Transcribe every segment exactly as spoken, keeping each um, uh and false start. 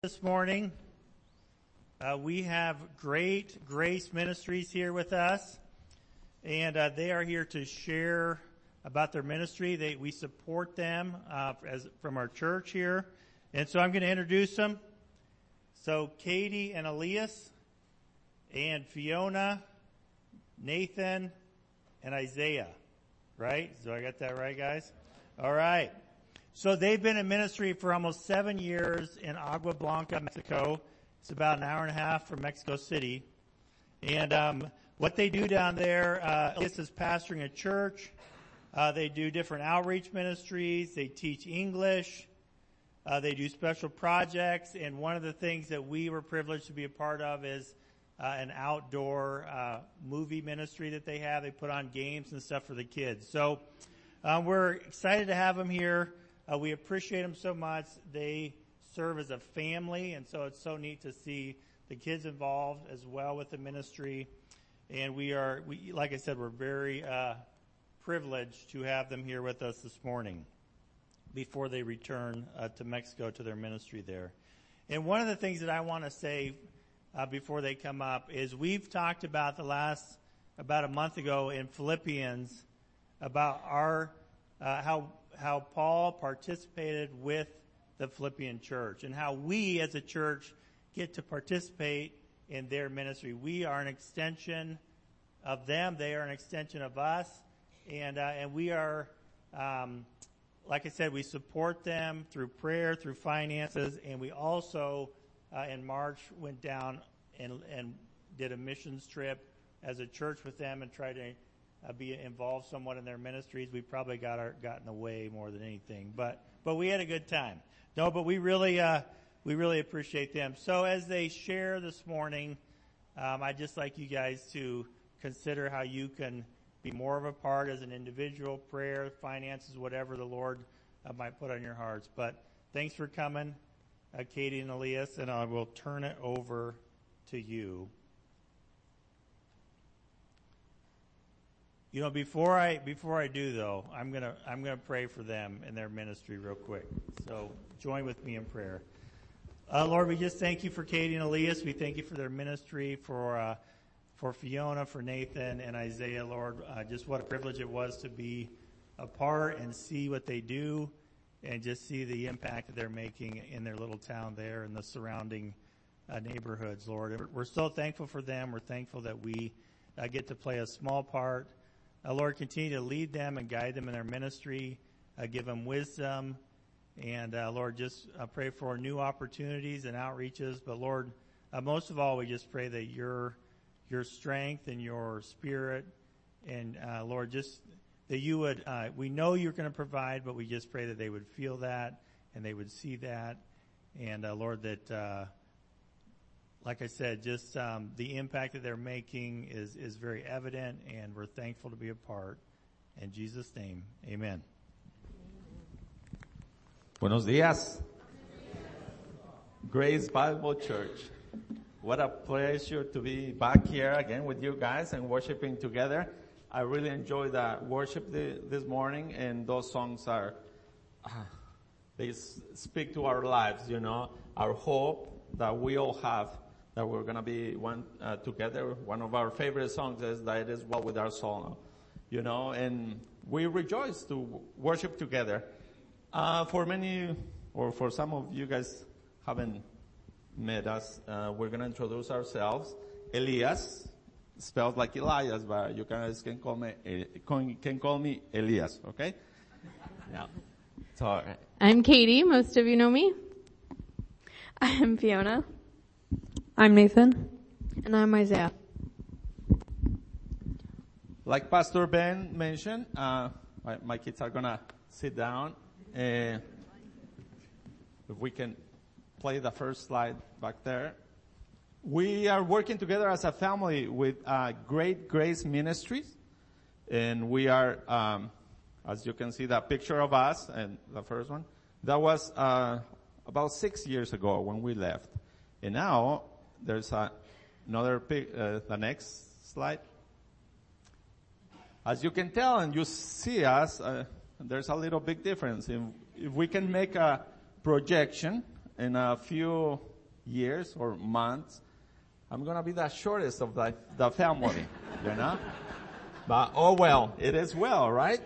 This morning, uh, we have Great Grace Ministries here with us, and uh, they are here to share about their ministry. They, we support them uh, as from our church here, and so I'm going to introduce them. So Katie and Elias, and Fiona, Nathan, and Isaiah, right? So I got that right, guys? All right. So they've been in ministry for almost seven years in Agua Blanca, Mexico. It's about an hour and a half from Mexico City. And um, what they do down there, uh, Elias is pastoring a church. Uh, they do different outreach ministries. They teach English. Uh, they do special projects. And one of the things that we were privileged to be a part of is uh, an outdoor uh, movie ministry that they have. They put on games and stuff for the kids. So um, we're excited to have them here. Uh, we appreciate them so much. They serve as a family, and so it's so neat to see the kids involved as well with the ministry. And we are, we, like I said, we're very uh, privileged to have them here with us this morning before they return uh, to Mexico to their ministry there. And one of the things that I want to say uh, before they come up is we've talked about the last, about a month ago in Philippians about our, uh, how how Paul participated with the Philippian church and how we as a church get to participate in their ministry. We are an extension of them. They are an extension of us. And, uh, and we are, um, like I said, we support them through prayer, through finances, and we also, uh, in March went down and, and did a missions trip as a church with them and tried to Uh, be involved somewhat in their ministries. We probably got our, got in the way more than anything, but but we had a good time. No, but we really uh, we really appreciate them. So as they share this morning, um, I'd just like you guys to consider how you can be more of a part as an individual, prayer, finances, whatever the Lord uh, might put on your hearts. But thanks for coming, uh, Katie and Elias, and I will turn it over to you. You know, before I before I do though, I'm gonna I'm gonna pray for them and their ministry real quick. So join with me in prayer. Uh, Lord, we just thank you for Katie and Elias. We thank you for their ministry, for uh, for Fiona, for Nathan and Isaiah. Lord, uh, just what a privilege it was to be a part and see what they do, and just see the impact that they're making in their little town there and the surrounding uh, neighborhoods. Lord, we're so thankful for them. We're thankful that we uh, get to play a small part. Uh, Lord, continue to lead them and guide them in their ministry. Uh, give them wisdom. And, uh, Lord, just uh, pray for new opportunities and outreaches. But, Lord, uh, most of all, we just pray that your your strength and your spirit and, uh, Lord, just that you would, uh, we know you're going to provide, but we just pray that they would feel that and they would see that. And, uh, Lord, that, uh, like I said, just um, the impact that they're making is, is very evident, and we're thankful to be a part. In Jesus' name, amen. Buenos días. Grace Bible Church. What a pleasure to be back here again with you guys and worshiping together. I really enjoyed the worship the, this morning, and those songs are, uh, they s- speak to our lives, you know, our hope that we all have, that we're going to be one uh, together. One of our favorite songs is that it is well with our soul, you know, and we rejoice to worship together. Uh, for many, or for some of you guys haven't met us, uh, we're going to introduce ourselves. Elias, spelled like Elias, but you guys can call me, can call me Elias, okay? Yeah. So, I'm Katie. Most of you know me. I'm Fiona. I'm Nathan. And I'm Isaiah. Like Pastor Ben mentioned, uh, my, my kids are gonna sit down. Uh, if we can play the first slide back there. We are working together as a family with uh, Great Grace Ministries. And we are, um, as you can see, that picture of us and the first one. That was uh, about six years ago when we left. And now, there's a, another pic, uh, the next slide. As you can tell and you see us, uh, there's a little big difference. If, if we can make a projection in a few years or months, I'm going to be the shortest of the, the family, you know? But, oh well, it is well, right?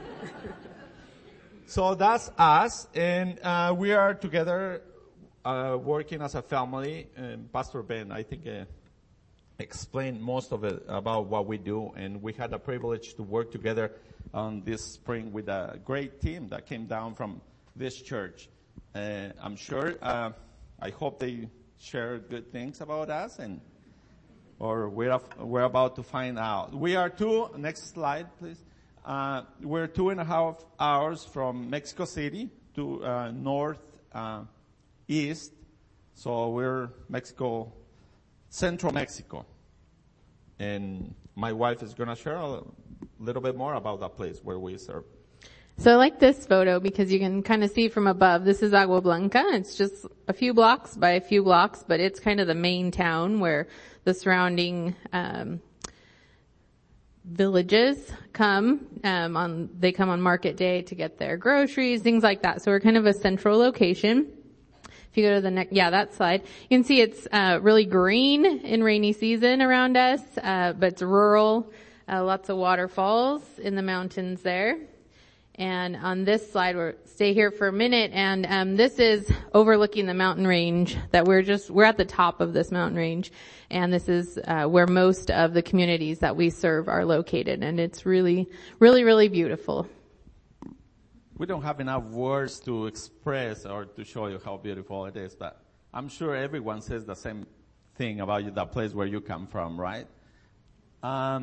So that's us, and uh, we are together uh, working as a family. And Pastor Ben, I think, uh, explained most of it about what we do, and we had the privilege to work together on this spring with a great team that came down from this church. Uh, I'm sure, uh, I hope they share good things about us, and or we're we're about to find out. We are two. Next slide, please. Uh, we're two and a half hours from Mexico City to uh, north uh, east, so we're Mexico, central Mexico, and my wife is going to share a little bit more about that place where we serve. So I like this photo because you can kind of see from above. This is Agua Blanca. It's just a few blocks by a few blocks, but it's kind of the main town where the surrounding um villages come um on they come on market day to get their groceries, things like that. So we're kind of a central location. If you go to the next, yeah, that slide, you can see it's uh really green in rainy season around us, uh but it's rural, uh, lots of waterfalls in the mountains there. And on this slide, we'll stay here for a minute, and um this is overlooking the mountain range that we're just, we're at the top of this mountain range, and this is uh where most of the communities that we serve are located, and it's really, really, really beautiful. We don't have enough words to express or to show you how beautiful it is, but I'm sure everyone says the same thing about you, that place where you come from, right? Um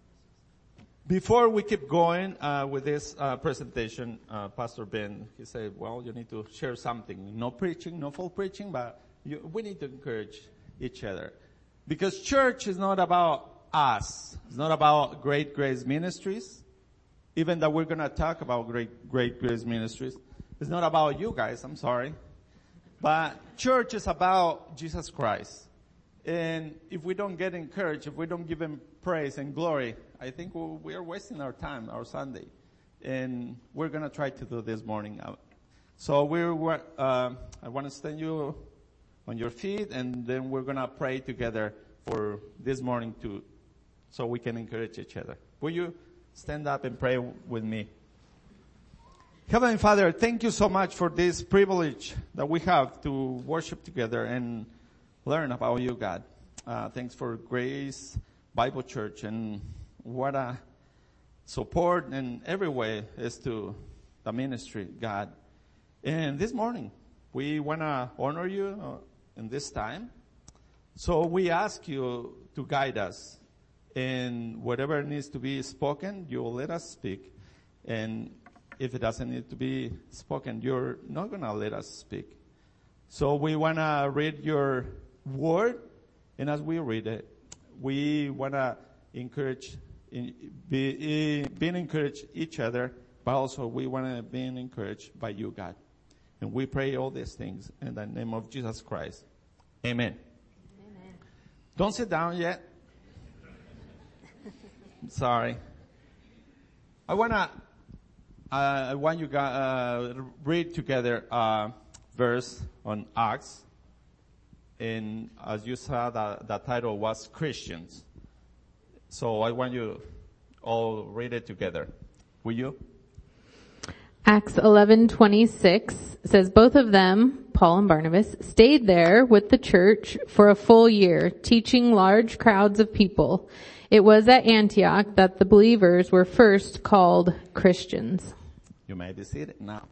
Before we keep going uh, with this uh, presentation, uh, Pastor Ben, he said, well, you need to share something. No preaching, no full preaching, but you, we need to encourage each other. Because church is not about us. It's not about Great Grace Ministries. Even though we're going to talk about Great, Great Grace Ministries. It's not about you guys, I'm sorry. But church is about Jesus Christ. And if we don't get encouraged, if we don't give him praise and glory, I think we are wasting our time, our Sunday. And we're going to try to do this morning. So we're, uh, I want to stand you on your feet, and then we're going to pray together for this morning to, so we can encourage each other. Will you stand up and pray with me? Heavenly Father, thank you so much for this privilege that we have to worship together and learn about you, God. Uh, thanks for Grace Bible Church, and what a support in every way is to the ministry, God. And this morning, we want to honor you in this time. So we ask you to guide us in whatever needs to be spoken, you will let us speak. And if it doesn't need to be spoken, you're not going to let us speak. So we want to read your word, and as we read it, we want to encourage, be, being encouraged each other, but also we want to be encouraged by you, God. And we pray all these things in the name of Jesus Christ. Amen. Amen. Don't sit down yet. Sorry. I want to, uh, I want you guys, uh, read together a verse on Acts. And as you saw, the, the title was Christians. So I want you all read it together. Will you? Acts eleven twenty-six says, both of them, Paul and Barnabas, stayed there with the church for a full year, teaching large crowds of people. It was at Antioch that the believers were first called Christians. You may be seated now.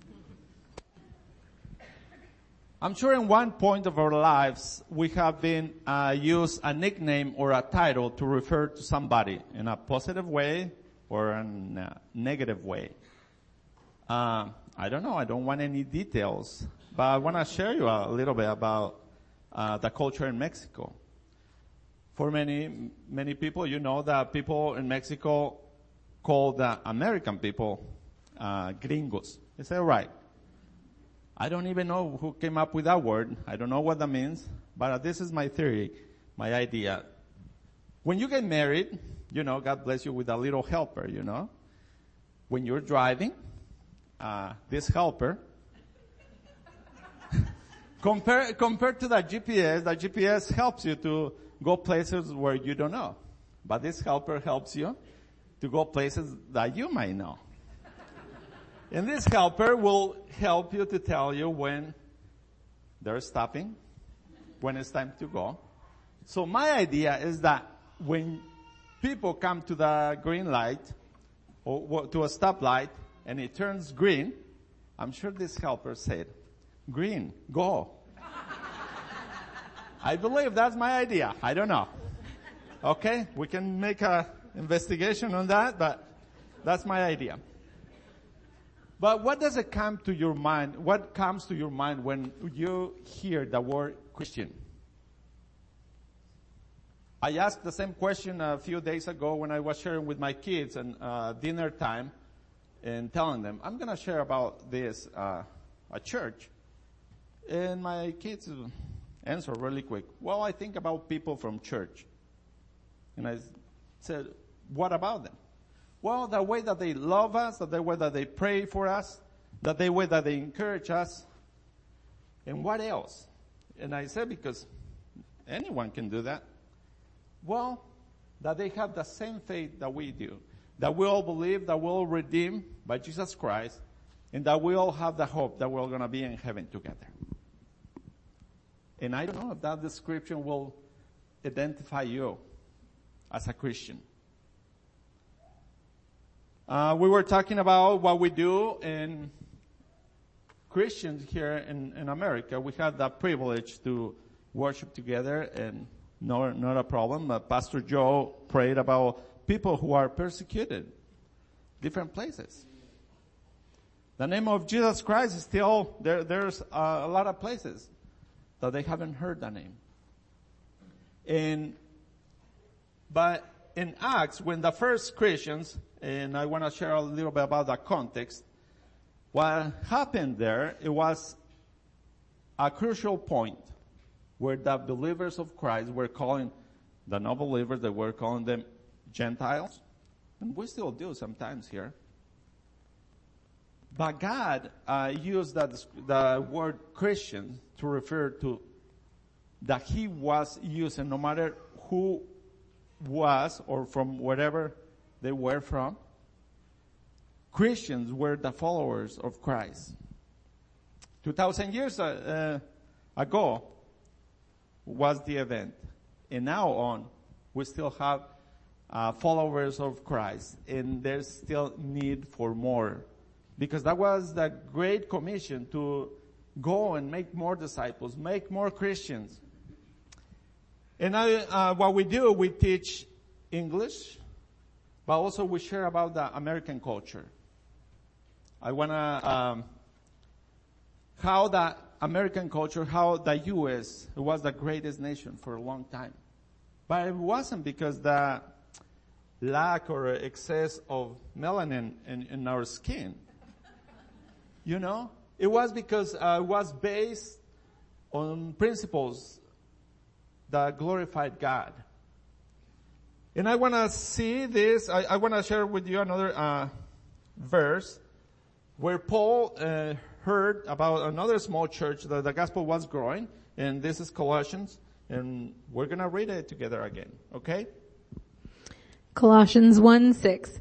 I'm sure in one point of our lives, we have been uh, used a nickname or a title to refer to somebody in a positive way or in a negative way. Uh, I don't know. I don't want any details, but I want to share you a little bit about uh, the culture in Mexico. For many, many people, you know that people in Mexico call the American people uh, gringos. Is that right? I don't even know who came up with that word. I don't know what that means, but this is my theory, my idea. When you get married, you know, God bless you with a little helper, you know. When you're driving, uh, this helper Compare, compared to the G P S, the G P S helps you to go places where you don't know. But this helper helps you to go places that you might know. And this helper will help you to tell you when they're stopping, when it's time to go. So my idea is that when people come to the green light or to a stoplight and it turns green, I'm sure this helper said, green, go. I believe that's my idea. I don't know. Okay, we can make a investigation on that, but that's my idea. But what does it come to your mind? What comes to your mind when you hear the word Christian? I asked the same question a few days ago when I was sharing with my kids and uh, dinner time and telling them, I'm going to share about this uh, at church. And my kids answered really quick, well, I think about people from church. And I said, what about them? Well, the way that they love us, the way that they pray for us, the way that they encourage us. And what else? And I said, because anyone can do that. Well, that they have the same faith that we do. That we all believe that we're all redeemed by Jesus Christ. And that we all have the hope that we're going to be in heaven together. And I don't know if that description will identify you as a Christian. Uh, we were talking about what we do, and Christians here in, in America, we have the privilege to worship together, and no, not a problem. Uh, Pastor Joe prayed about people who are persecuted, different places. The name of Jesus Christ is still, there, there's uh, a lot of places that they haven't heard the name. And, but in Acts, when the first Christians, and I want to share a little bit about the context, what happened there, it was a crucial point where the believers of Christ were calling the non-believers, they were calling them Gentiles. And we still do sometimes here. But God uh, used that, the word Christian to refer to that He was using, no matter who was or from wherever they were from. Christians were the followers of Christ. Two thousand years uh, uh, ago was the event. And now on, we still have uh, followers of Christ. And there's still need for more. Because that was the Great Commission to go and make more disciples, make more Christians. And I, uh, what we do, we teach English, but also we share about the American culture. I want to, um, how the American culture, how the U S was the greatest nation for a long time. But it wasn't because the lack or excess of melanin in, in our skin. You know, it was because uh, it was based on principles that glorified God. And I want to see this, I, I want to share with you another uh, verse where Paul uh, heard about another small church that the gospel was growing, and this is Colossians, and we're going to read it together again, okay? Colossians one six.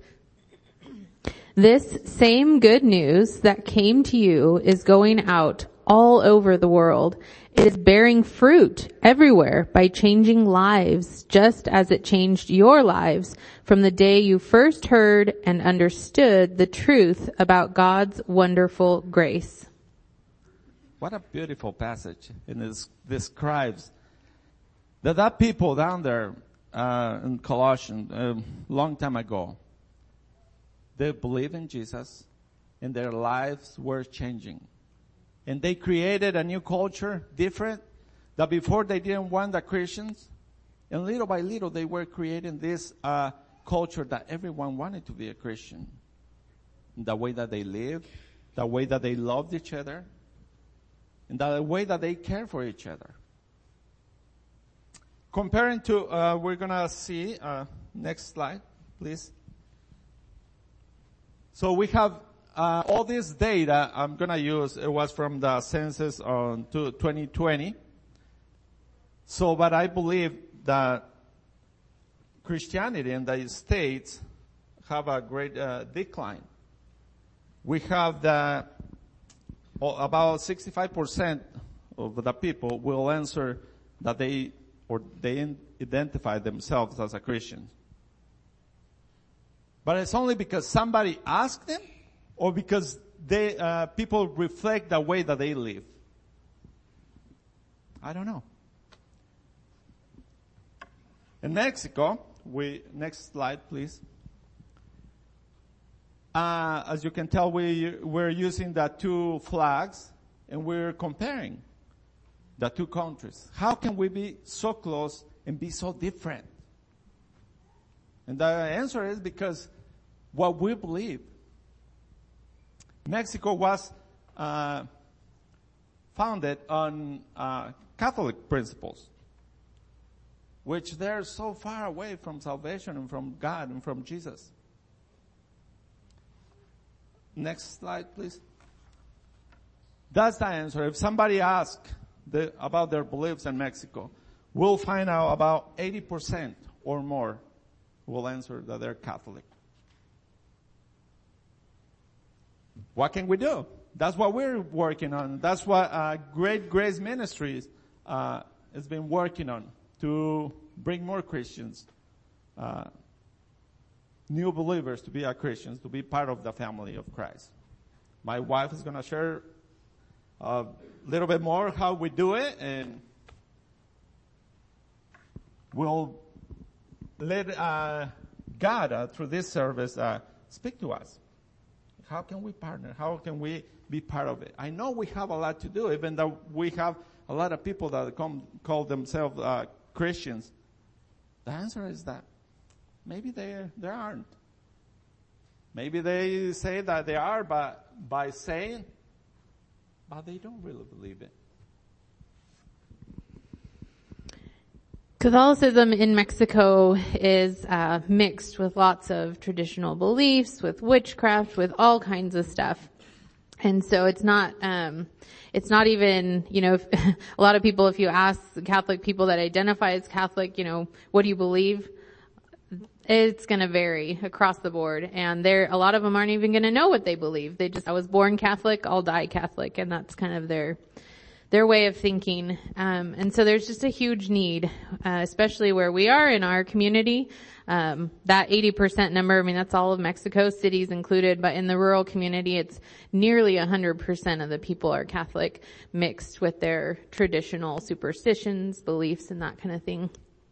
This same good news that came to you is going out all over the world. It is bearing fruit everywhere by changing lives, just as it changed your lives from the day you first heard and understood the truth about God's wonderful grace. What a beautiful passage. And it describes that that people down there uh, in Colossians a uh, long time ago, they believed in Jesus, and their lives were changing. And they created a new culture, different, that before they didn't want the Christians. And little by little, they were creating this uh, culture that everyone wanted to be a Christian. The way that they lived, the way that they loved each other, and the way that they care for each other. Comparing to, uh, we're going to see, uh, next slide, please. So we have uh, all this data I'm going to use, it was from the census on to twenty twenty. So, but I believe that Christianity in the States have a great uh, decline. We have the, about sixty-five percent of the people will answer that they, or they identify themselves as a Christian. But it's only because somebody asked them, or because they, uh, people reflect the way that they live. I don't know. In Mexico, we, next slide please. Uh, as you can tell, we, we're using the two flags and we're comparing the two countries. How can we be so close and be so different? And the answer is because what we believe. Mexico was uh, founded on uh, Catholic principles, which they're so far away from salvation and from God and from Jesus. Next slide, please. That's the answer. If somebody asks the, about their beliefs in Mexico, we'll find out about eighty percent or more will answer that they're Catholic. What can we do? That's what we're working on. That's what uh, Great Grace Ministries uh, has been working on, to bring more Christians, uh, new believers to be a Christians, to be part of the family of Christ. My wife is going to share a little bit more how we do it, and we'll let uh, God, uh, through this service, uh, speak to us. How can we partner? How can we be part of it? I know we have a lot to do, even though we have a lot of people that come, call themselves uh, Christians. The answer is that maybe they they aren't. Maybe they say that they are, but by saying, but they don't really believe it. Catholicism in Mexico is uh, mixed with lots of traditional beliefs, with witchcraft, with all kinds of stuff. And so it's not, um, it's not even, you know, if, a lot of people, if you ask Catholic people that identify as Catholic, you know, what do you believe? It's going to vary across the board. And there, a lot of them aren't even going to know what they believe. They just, I was born Catholic, I'll die Catholic. And that's kind of their, their way of thinking. Um, and so there's just a huge need, uh, especially where we are in our community. Um, that eighty percent number, I mean, that's all of Mexico, cities included, but in the rural community, it's nearly one hundred percent of the people are Catholic, mixed with their traditional superstitions, beliefs, and that kind of thing.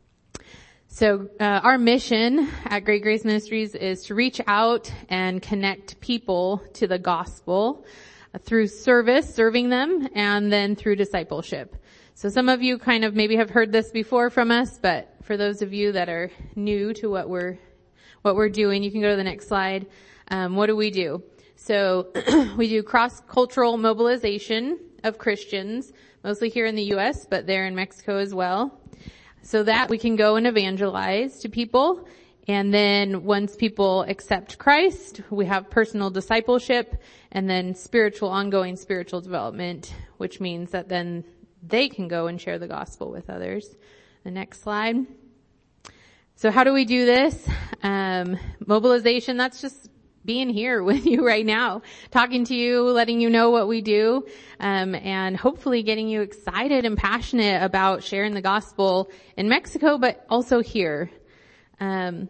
So, uh, our mission at Great Grace Ministries is to reach out and connect people to the gospel through service, serving them, and then through discipleship. So some of you kind of maybe have heard this before from us, but for those of you that are new to what we're, what we're doing, you can go to the next slide. Um, what do we do? So we do cross-cultural mobilization of Christians, mostly here in the U S, but there in Mexico as well, so that we can go and evangelize to people. And then once people accept Christ, we have personal discipleship and then spiritual, ongoing spiritual development, which means that then they can go and share the gospel with others. The next slide. So how do we do this? Um, mobilization, that's just being here with you right now, talking to you, letting you know what we do, um, and hopefully getting you excited and passionate about sharing the gospel in Mexico, but also here. Um,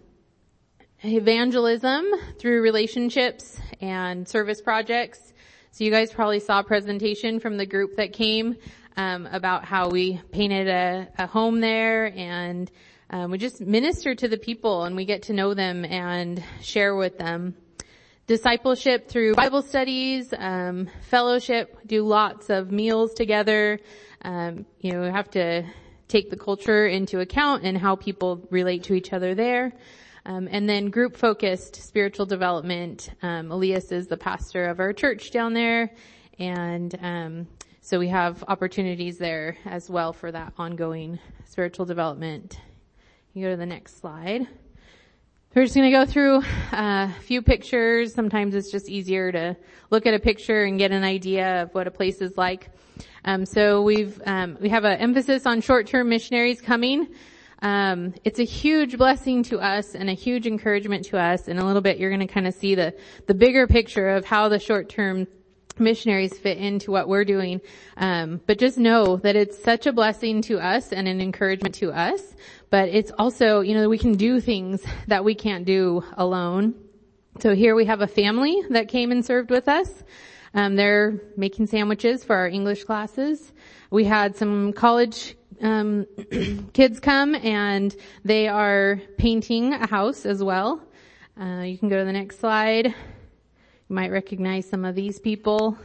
evangelism through relationships and service projects. So you guys probably saw a presentation from the group that came, um, about how we painted a, a home there, and um, we just minister to the people and we get to know them and share with them. Discipleship through Bible studies, um, fellowship, do lots of meals together. Um, you know, we have to take the culture into account and how people relate to each other there. Um, and then group-focused spiritual development. Um, Elias is the pastor of our church down there, and um, so we have opportunities there as well for that ongoing spiritual development. You go to the next slide. We're just going to go through a few pictures. Sometimes it's just easier to look at a picture and get an idea of what a place is like. Um, so we've um, we have an emphasis on short-term missionaries coming. Um, it's a huge blessing to us and a huge encouragement to us. In a little bit, you're going to kind of see the the bigger picture of how the short-term missionaries fit into what we're doing. Um, but just know that it's such a blessing to us and an encouragement to us. But it's also, you know, we can do things that we can't do alone. So here we have a family that came and served with us. Um, they're making sandwiches for our English classes. We had some college um kids come, and they are painting a house as well. Uh, you can go to the next slide. You might recognize some of these people.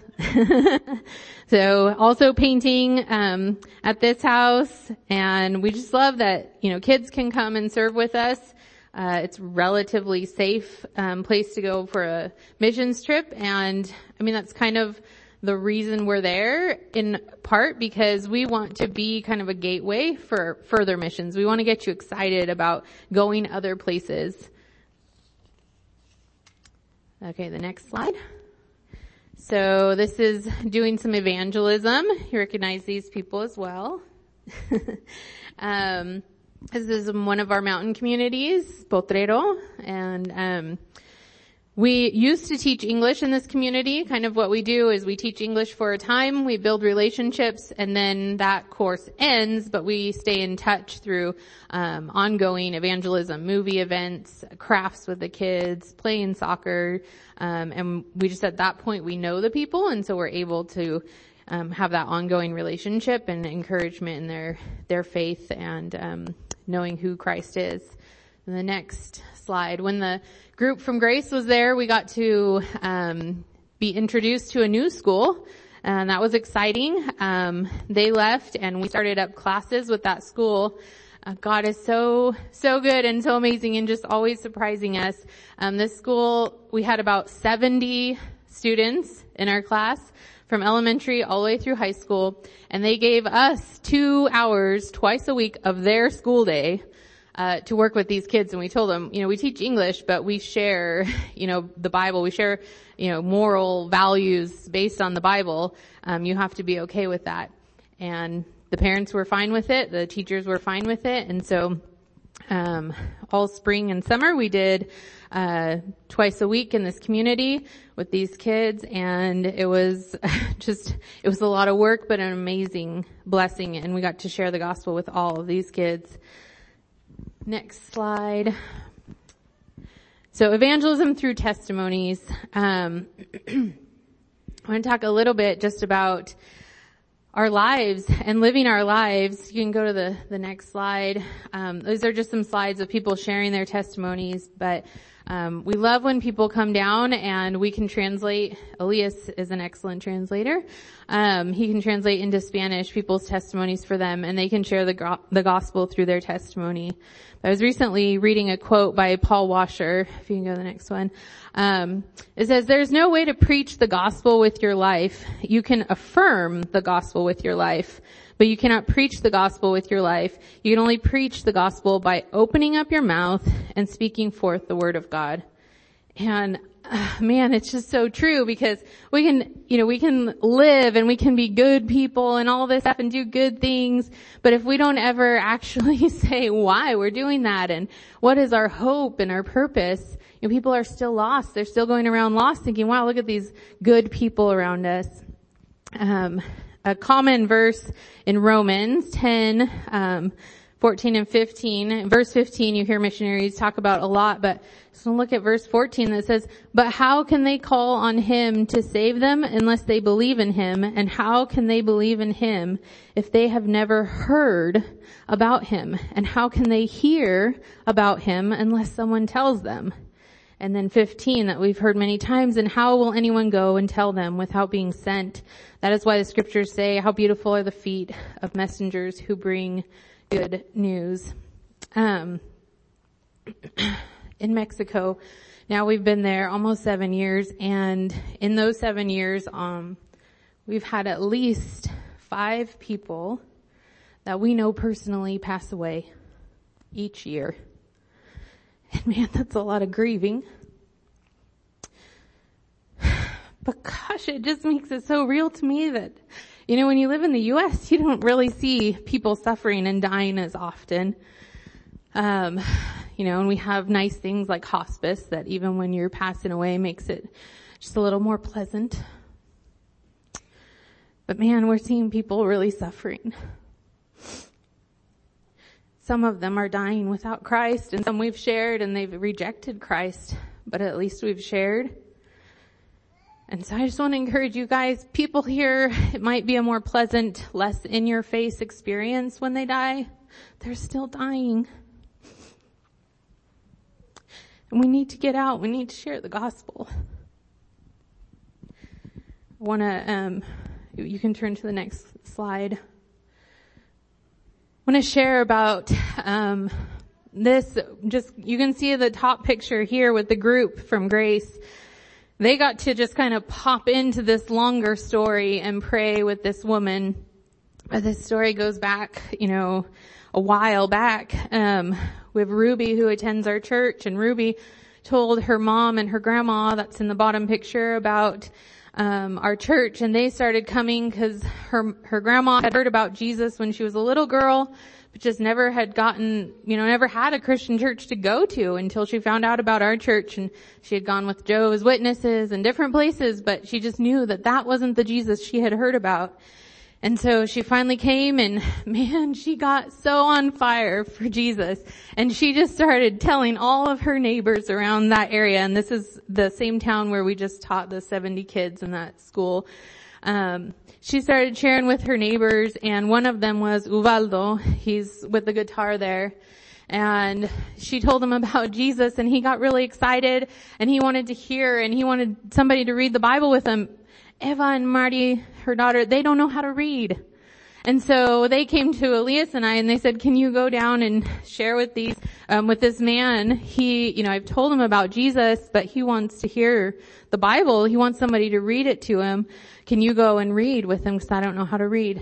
So also painting um at this house, and we just love that, you know, kids can come and serve with us. Uh, it's relatively safe um, place to go for a missions trip, and I mean that's kind of the reason we're there, in part because we want to be kind of a gateway for further missions. We want to get you excited about going other places. Okay, the next slide. So this is doing some evangelism. You recognize these people as well. um, This is one of our mountain communities, Potrero, and um we used to teach English in this community. Kind of what we do is we teach English for a time, we build relationships, and then that course ends, but we stay in touch through um ongoing evangelism, movie events, crafts with the kids, playing soccer, um and we just at that point we know the people, and so we're able to um have that ongoing relationship and encouragement in their their faith and um knowing who Christ is. And the next slide. When the group from Grace was there, we got to um be introduced to a new school, and that was exciting. Um they left, and we started up classes with that school. Uh, God is so, so good and so amazing and just always surprising us. Um this school, we had about seventy students in our class from elementary all the way through high school, and they gave us two hours twice a week of their school day uh to work with these kids. And we told them, you know, we teach English, but we share, you know, the Bible. We share, you know, moral values based on the Bible. Um you have to be okay with that. And the parents were fine with it. The teachers were fine with it. And so um all spring and summer we did uh twice a week in this community with these kids, and it was just it was a lot of work, but an amazing blessing, and we got to share the gospel with all of these kids. Next slide. So evangelism through testimonies. um I want to talk a little bit just about our lives and living our lives. You can go to the, the next slide. Um, those are just some slides of people sharing their testimonies, but um, we love when people come down and we can translate. Elias is an excellent translator. Um, he can translate into Spanish people's testimonies for them, and they can share the, go- the gospel through their testimony. I was recently reading a quote by Paul Washer, if you can go to the next one. Um, it says, "There's no way to preach the gospel with your life. You can affirm the gospel with your life, but you cannot preach the gospel with your life. You can only preach the gospel by opening up your mouth and speaking forth the word of God." And uh, man, it's just so true, because we can, you know, we can live and we can be good people and all this stuff and do good things, but if we don't ever actually say why we're doing that and what is our hope and our purpose, you know, people are still lost. They're still going around lost thinking, wow, look at these good people around us. Um, a common verse in Romans ten, um, fourteen and fifteen. In verse fifteen, you hear missionaries talk about a lot, but just look at verse fourteen that says, "But how can they call on him to save them unless they believe in him? And how can they believe in him if they have never heard about him? And how can they hear about him unless someone tells them?" And then fifteen, that we've heard many times, "And how will anyone go and tell them without being sent? That is why the scriptures say, how beautiful are the feet of messengers who bring good news." Um, in Mexico, now we've been there almost seven years, and in those seven years, um, we've had at least five people that we know personally pass away each year. And man, that's a lot of grieving. But gosh, it just makes it so real to me that, you know, when you live in the U S, you don't really see people suffering and dying as often. Um, you know, and we have nice things like hospice that even when you're passing away makes it just a little more pleasant. But man, we're seeing people really suffering. Some of them are dying without Christ, and some we've shared and they've rejected Christ, but at least we've shared. And so I just want to encourage you guys, people here, it might be a more pleasant, less in-your-face experience when they die. They're still dying. And we need to get out. We need to share the gospel. I want to, um, you can turn to the next slide. I want to share about, um, this, just, you can see the top picture here with the group from Grace. They got to just kind of pop into this longer story and pray with this woman. This story goes back, you know, a while back. Um, we have Ruby who attends our church, and Ruby told her mom and her grandma, that's in the bottom picture, about um our church, and they started coming because her her grandma had heard about Jesus when she was a little girl, but just never had gotten, you know, never had a Christian church to go to until she found out about our church. And she had gone with Jehovah's Witnesses and different places, but she just knew that that wasn't the Jesus she had heard about. And so she finally came, and man, she got so on fire for Jesus. And she just started telling all of her neighbors around that area. And this is the same town where we just taught the seventy kids in that school. Um, she started sharing with her neighbors, and one of them was Uvaldo. He's with the guitar there. And she told him about Jesus, and he got really excited, and he wanted to hear, and he wanted somebody to read the Bible with him. Eva and Marty, her daughter, they don't know how to read. And so they came to Elias and I, and they said, can you go down and share with these, um, with this man? He, you know, I've told him about Jesus, but he wants to hear the Bible. He wants somebody to read it to him. Can you go and read with him? Because I don't know how to read.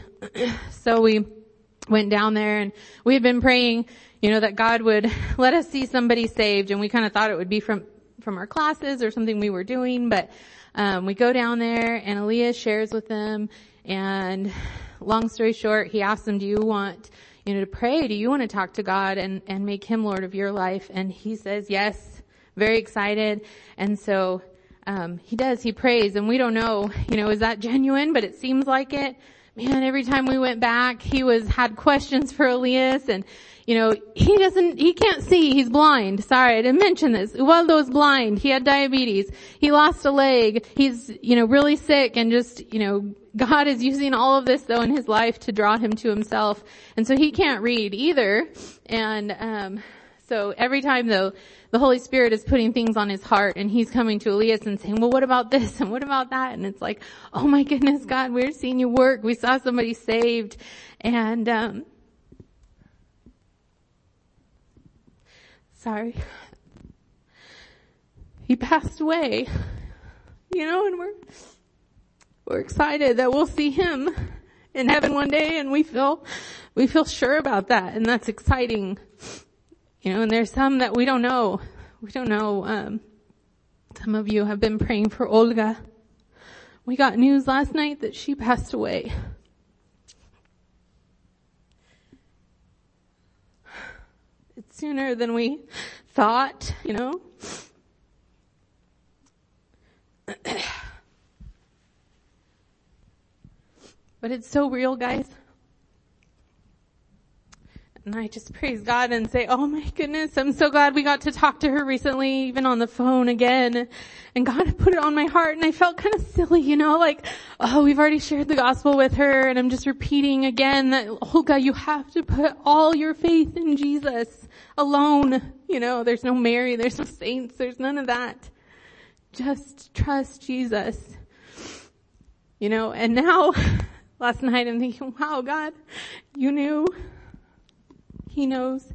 So we went down there, and we had been praying, you know, that God would let us see somebody saved. And we kind of thought it would be from, from our classes or something we were doing, but Um, we go down there, and Elias shares with them, and long story short, he asks them, do you want, you know, to pray? Do you want to talk to God and, and make him Lord of your life? And he says, yes, very excited. And so, um, he does, he prays, and we don't know, you know, is that genuine? But it seems like it. Man, every time we went back, he was, had questions for Elias, and, you know, he doesn't, he can't see, he's blind. Sorry, I didn't mention this. Ubaldo's blind. He had diabetes. He lost a leg. He's, you know, really sick, and just, you know, God is using all of this though in his life to draw him to himself. And so he can't read either. And, um, so every time though, the Holy Spirit is putting things on his heart, and he's coming to Elias and saying, well, what about this? And what about that? And it's like, oh my goodness, God, we're seeing you work. We saw somebody saved. And, um, sorry. He passed away, you know, and we're, we're excited that we'll see him in heaven one day, and we feel, we feel sure about that, and that's exciting. You know, and there's some that we don't know. We don't know. Um, some of you have been praying for Olga. We got news last night that she passed away. It's sooner than we thought, you know. But it's so real, guys. And I just praise God and say, oh my goodness, I'm so glad we got to talk to her recently, even on the phone again. And God put it on my heart, and I felt kind of silly, you know, like, oh, we've already shared the gospel with her, and I'm just repeating again that, Olga, you have to put all your faith in Jesus alone. You know, there's no Mary, there's no saints, there's none of that. Just trust Jesus. You know, and now, last night I'm thinking, wow, God, you knew. He knows.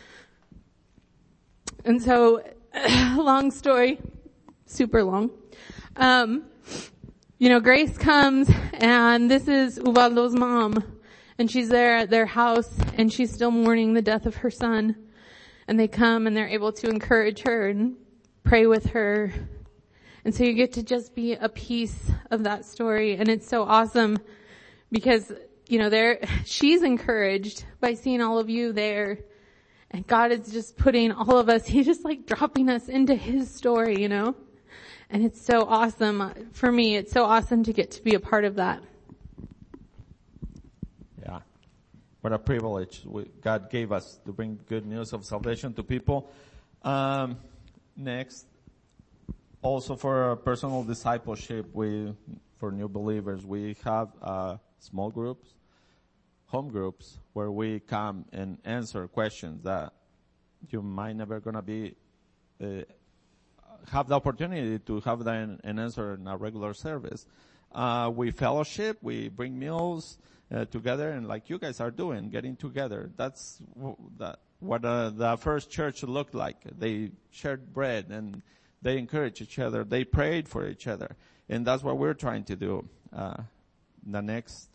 And so, long story, super long. Um, you know, Grace comes, and this is Ubaldo's mom, and she's there at their house, and she's still mourning the death of her son. and they come and they're able to encourage her and pray with her. And so you get to just be a piece of that story. And it's so awesome because, you know, there, she's encouraged by seeing all of you there. And God is just putting all of us, He's just like dropping us into His story, you know? And it's so awesome. For me, it's so awesome to get to be a part of that. Yeah. What a privilege we, God gave us to bring good news of salvation to people. Um, next, also for personal discipleship, we, for new believers, we have, uh, small groups, home groups, where we come and answer questions that you might never gonna be, uh, have the opportunity to have that an answer in a regular service. Uh, we fellowship, we bring meals, uh, together, and like you guys are doing, getting together. That's w- that, what, uh, the first church looked like. They shared bread and they encouraged each other. They prayed for each other. And that's what we're trying to do. Uh, the next,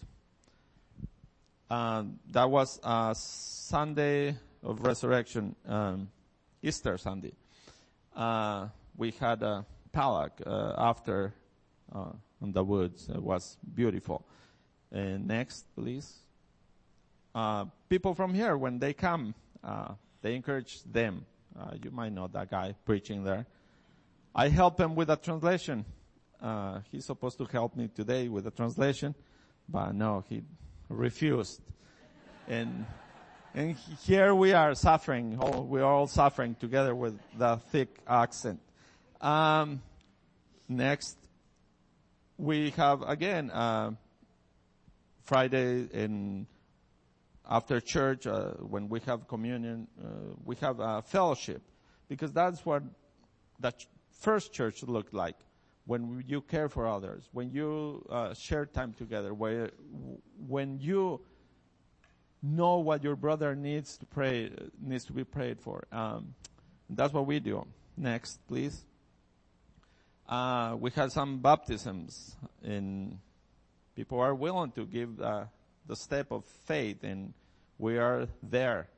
uh, that was, uh, Sunday of Resurrection, um, Easter Sunday. Uh, we had a palak, uh, after, uh, in the woods. It was beautiful. And next, please. Uh, people from here, when they come, uh, they encourage them. Uh, you might know that guy preaching there. I help him with a translation. Uh, he's supposed to help me today with the translation, but no, he refused. And, and here we are suffering. All, we are all suffering together with the thick accent. Um, next, we have again, uh, Friday in, after church, uh, when we have communion, uh, we have a fellowship, because that's what the ch- first church looked like. When you care for others, when you uh, share time together, where, when you know what your brother needs to pray, needs to be prayed for. Um, that's what we do. Next, please. Uh, we had some baptisms, and people are willing to give uh, the step of faith, and we are there.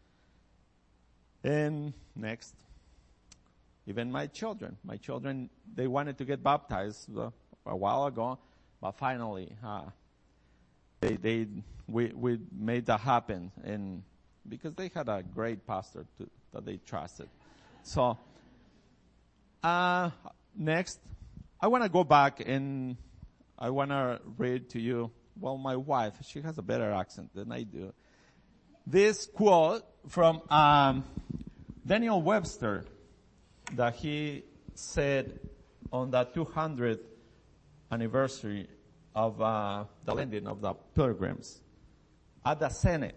And next. Even my children, my children, they wanted to get baptized uh, a while ago, but finally, uh, they, they, we, we made that happen, and because they had a great pastor to, that they trusted. So, uh, next, I want to go back and I want to read to you. Well, my wife, she has a better accent than I do. This quote from um, Daniel Webster, that he said on the two hundredth anniversary of uh, the landing of the Pilgrims at the Senate.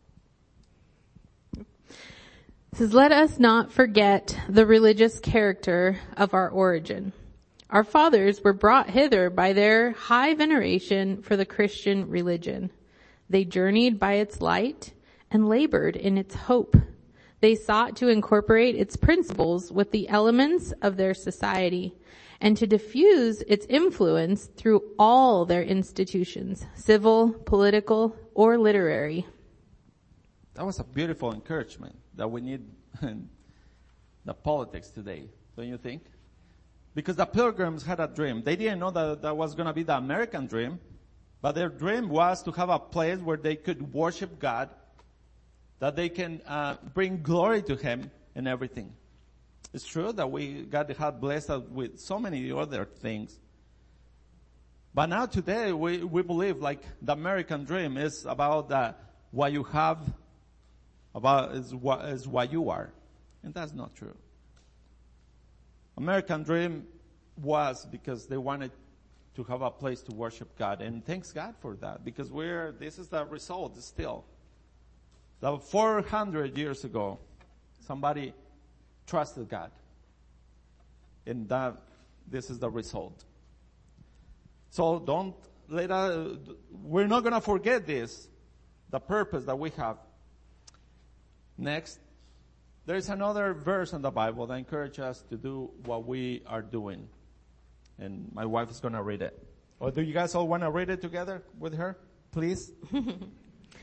It says, "Let us not forget the religious character of our origin. Our fathers were brought hither by their high veneration for the Christian religion. They journeyed by its light and labored in its hope. They sought to incorporate its principles with the elements of their society and to diffuse its influence through all their institutions, civil, political, or literary." That was a beautiful encouragement that we need in the politics today, don't you think? Because the Pilgrims had a dream. They didn't know that that was going to be the American dream, but their dream was to have a place where they could worship God, that they can uh, bring glory to Him and everything. It's true that we, God had blessed us with so many other things. But now today we, we believe like the American dream is about uh, what you have, about is what, is what you are. And that's not true. American dream was because they wanted to have a place to worship God. And thanks God for that, because we're, this is the result still. That four hundred years ago, somebody trusted God. And that, this is the result. So don't let us, we're not going to forget this, the purpose that we have. Next, there is another verse in the Bible that encourages us to do what we are doing. And my wife is going to read it. Or do you guys all want to read it together with her? Please.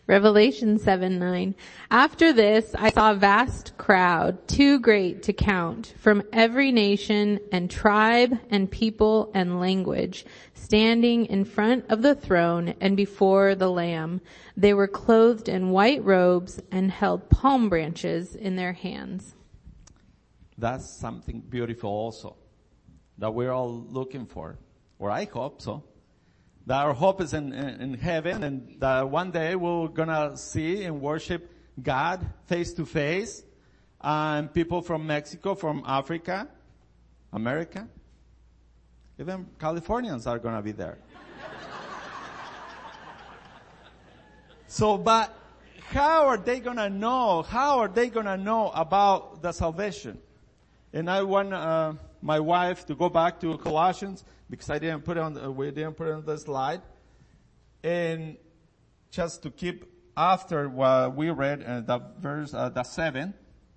Revelation seven nine. After this, I saw a vast crowd, too great to count, from every nation and tribe and people and language, standing in front of the throne and before the Lamb. They were clothed in white robes and held palm branches in their hands. That's something beautiful also, that we're all looking for, or I hope so. That our hope is in, in, in heaven, and that one day we're gonna see and worship God face to face, and people from Mexico, from Africa, America, even Californians are gonna be there. So, but how are they gonna know? How are they gonna know about the salvation? And I want uh, my wife to go back to Colossians, because I didn't put it on, the, we didn't put it on the slide. And just to keep after what we read, uh, the verse, uh, the seven.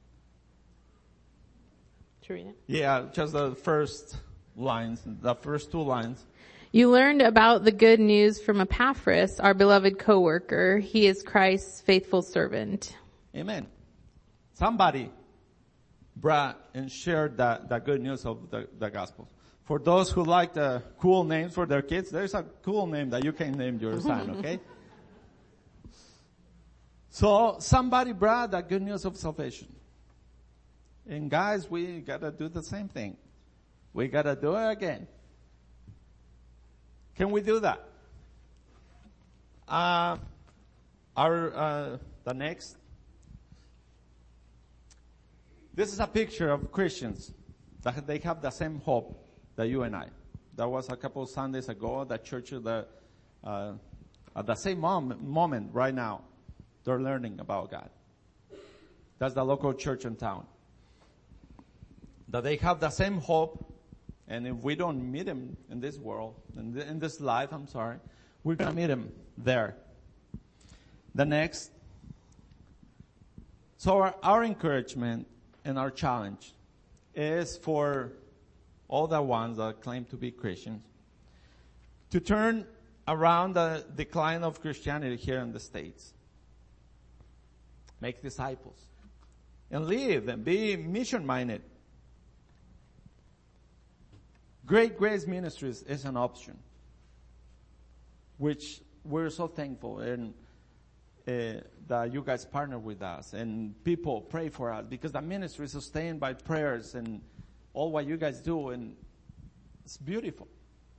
Should we read it? Yeah, just the first lines, the first two lines. You learned about the good news from Epaphras, our beloved co-worker. He is Christ's faithful servant. Amen. Somebody brought and shared that, the good news of the, the gospel. For those who like the cool names for their kids, there's a cool name that you can name your son, okay? So somebody brought the good news of salvation. And guys, we gotta do the same thing. We gotta do it again. Can we do that? Uh, our, uh, the next. This is a picture of Christians that they have the same hope that you and I. That was a couple of Sundays ago. The church, the, uh, at the same mom, moment right now, they're learning about God. That's the local church in town. That they have the same hope, and if we don't meet Him in this world, in, the, in this life, I'm sorry, we're gonna meet Him there. The next. So our, our encouragement and our challenge is for all the ones that claim to be Christians to turn around the decline of Christianity here in the States. Make disciples and live and be mission-minded. Great Grace Ministries is an option, which we're so thankful and uh, that you guys partner with us and people pray for us, because the ministry is sustained by prayers and all what you guys do, and it's beautiful.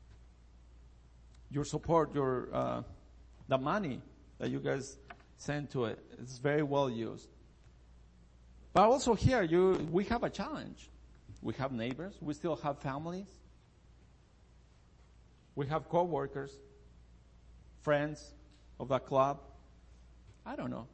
Your support, your uh, the money that you guys send to it, it's very well used. But also here, you we have a challenge. We have neighbors. We still have families. We have co-workers, friends of the club. I don't know.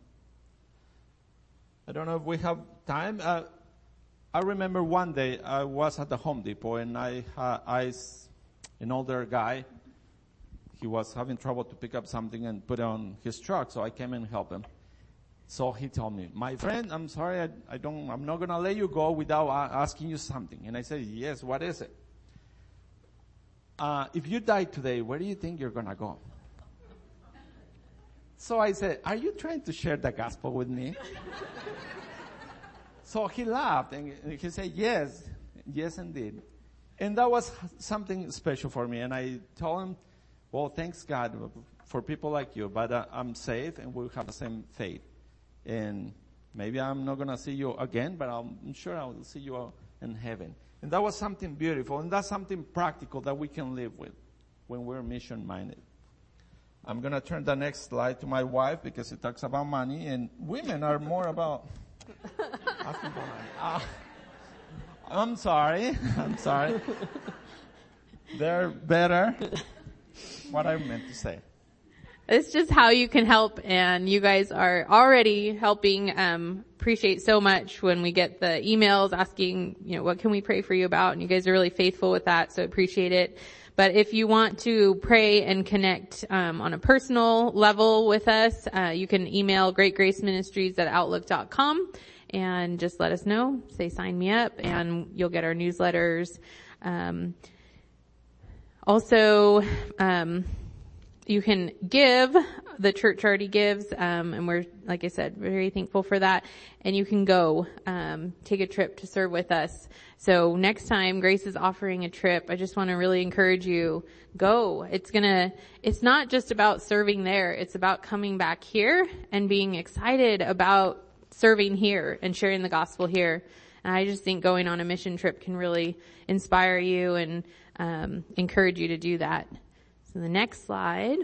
I don't know if we have time. Uh, I remember one day I was at the Home Depot, and I, uh, I, an older guy, he was having trouble to pick up something and put it on his truck, so I came and helped him. So he told me, "My friend, I'm sorry, I, I don't, I'm not gonna let you go without uh, asking you something." And I said, "Yes, what is it?" Uh, if you die today, where do you think you're gonna go? So I said, "Are you trying to share the gospel with me?" So he laughed and he said, "Yes, yes indeed." And that was something special for me. And I told him, "Well, thanks God for people like you, but uh, I'm safe and we have the same faith. And maybe I'm not going to see you again, but I'm sure I'll see you in heaven." And that was something beautiful, and that's something practical that we can live with when we're mission-minded. I'm going to turn the next slide to my wife because it talks about money, and women are more about asking for money. Uh, I'm sorry. I'm sorry. They're better. What I meant to say. It's just how you can help, and you guys are already helping. Um, appreciate so much when we get the emails asking, you know, what can we pray for you about? And you guys are really faithful with that, so appreciate it. But if you want to pray and connect um, on a personal level with us, uh, you can email great grace ministries at outlook dot com and just let us know. Say, sign me up, and you'll get our newsletters. Um, also, um, you can give. The church already gives, um, and we're, like I said, very thankful for that. And you can go, um, take a trip to serve with us. So next time Grace is offering a trip, I just want to really encourage you, go. It's gonna, it's not just about serving there. It's about coming back here and being excited about serving here and sharing the gospel here. And I just think going on a mission trip can really inspire you and, um, encourage you to do that. So the next slide,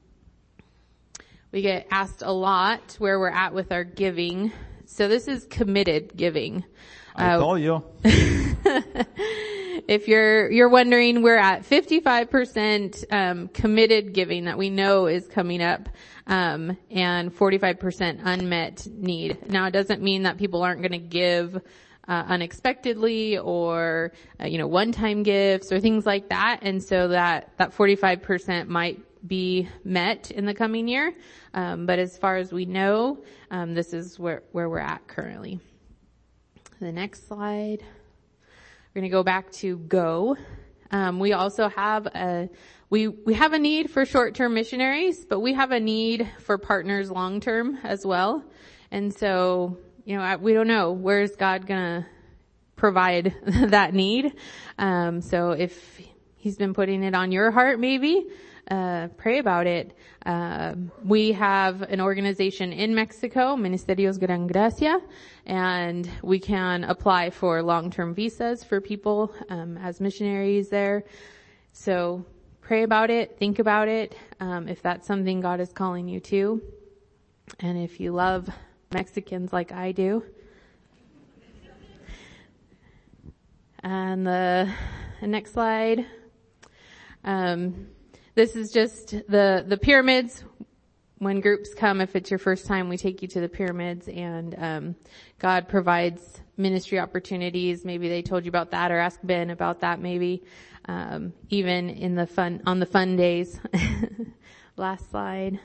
we get asked a lot where we're at with our giving. So this is committed giving. I uh, told you. If you're, you're wondering, we're at fifty-five percent, um, committed giving that we know is coming up, um, and forty-five percent unmet need. Now it doesn't mean that people aren't going to give Uh, unexpectedly or, uh, you know, one-time gifts or things like that. And so that, that forty-five percent might be met in the coming year. Um, but as far as we know, um, this is where, where we're at currently. The next slide. We're going to go back to go. Um, we also have a, we, we have a need for short-term missionaries, but we have a need for partners long-term as well. And so, you know, we don't know where's God gonna provide that need. Um, so if He's been putting it on your heart, maybe, uh, pray about it. Uh, we have an organization in Mexico, Ministerios Gran Gracia, and we can apply for long-term visas for people, um, as missionaries there. So pray about it, think about it, um, if that's something God is calling you to. And if you love Mexicans like I do. And the, the next slide. Um, this is just the, the pyramids. When groups come, if it's your first time, we take you to the pyramids, and, um, God provides ministry opportunities. Maybe they told you about that, or ask Ben about that maybe. Um, even in the fun, on the fun days. Last slide.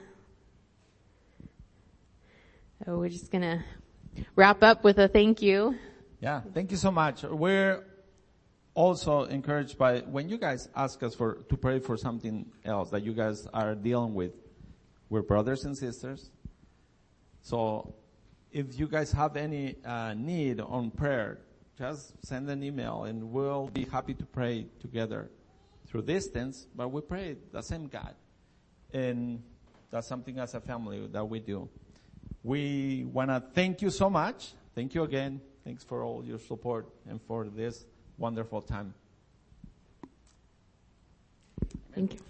So we're just gonna wrap up with a thank you. Yeah, thank you so much. We're also encouraged by when you guys ask us for to pray for something else that you guys are dealing with. We're brothers and sisters. So if you guys have any uh, need on prayer, just send an email and we'll be happy to pray together through distance, but we pray the same God. And that's something as a family that we do. We want to thank you so much. Thank you again. Thanks for all your support and for this wonderful time. Thank you.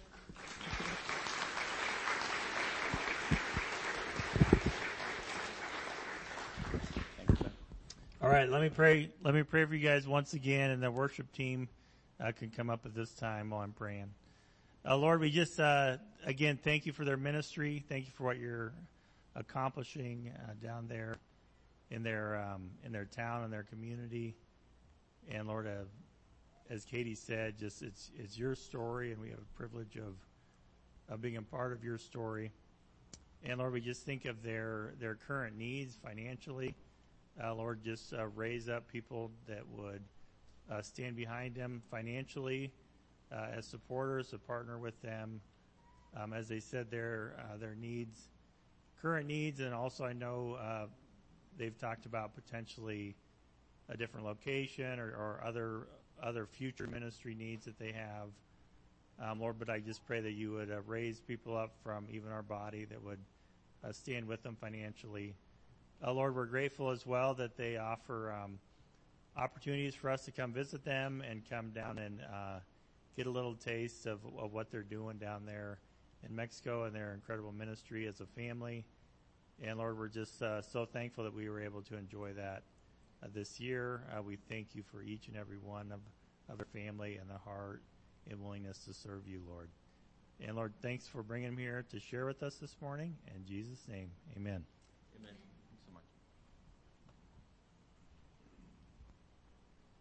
All right, let me pray. Let me pray for you guys once again, and the worship team uh, can come up at this time while I'm praying. Uh, Lord, we just uh, again thank you for their ministry. Thank you for what you're accomplishing uh, down there in their um, in their town and their community. And Lord, uh, as Katie said, just it's it's your story, and we have a privilege of of being a part of your story. And Lord, we just think of their their current needs financially. Uh, Lord, just uh, raise up people that would uh, stand behind them financially uh, as supporters, to partner with them. Um, as they said, their uh, their needs. Current needs, and also I know uh, they've talked about potentially a different location or, or other other future ministry needs that they have, um, Lord. But I just pray that you would uh, raise people up from even our body that would uh, stand with them financially. Uh, Lord, we're grateful as well that they offer um, opportunities for us to come visit them and come down and uh, get a little taste of, of what they're doing down there in Mexico and their incredible ministry as a family. And Lord, we're just uh, so thankful that we were able to enjoy that uh, this year. Uh, we thank you for each and every one of, of our family and the heart and willingness to serve you, Lord. And Lord, thanks for bringing them here to share with us this morning. In Jesus' name, amen.